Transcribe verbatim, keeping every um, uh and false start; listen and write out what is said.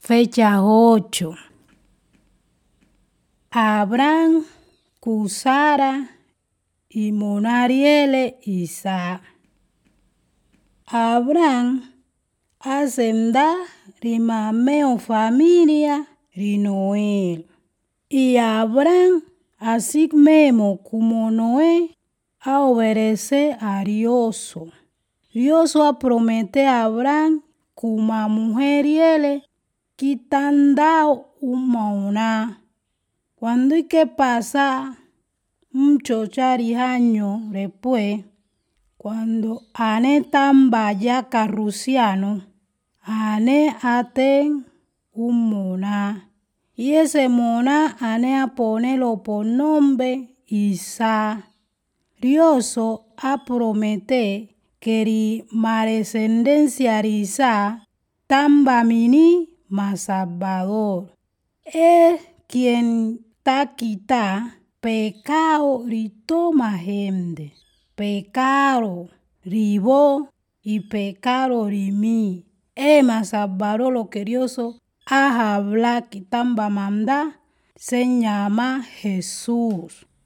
Fecha ocho. Abraham, Cusara y Monariele Isaac. Abraham hacenda rimameo familia rinoel. Y Abraham así mismo como Noé a obedecer a Dios. Dios a prometer a Abraham como mujer y él quitando una. Cuando hay que pasar muchos años después, cuando ane tan vaya carruciano, ane aten un mona. Y ese mona ane a ponerlo por nombre Isaac. Dios a prometer que ri descendencia de Isaac tan va mini más salvador. Es quien ta quita pecado de toma gente. Pecado ribo y pecado de mí. Es más salvador lo que Dios ha hablado que tan va mandar se llama Jesús.